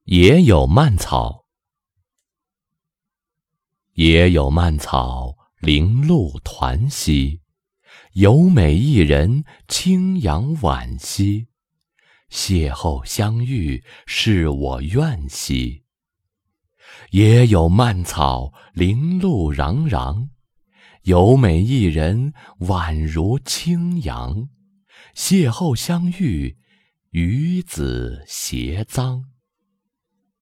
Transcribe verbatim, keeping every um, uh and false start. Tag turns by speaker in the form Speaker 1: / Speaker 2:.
Speaker 1: 野有蔓草，野有蔓草，零露团兮。有美一人，轻扬惋惜。邂逅相遇，是我愿兮。野有蔓草，零露攘攘。有美一人，宛如轻扬。邂逅相遇，与子偕臧。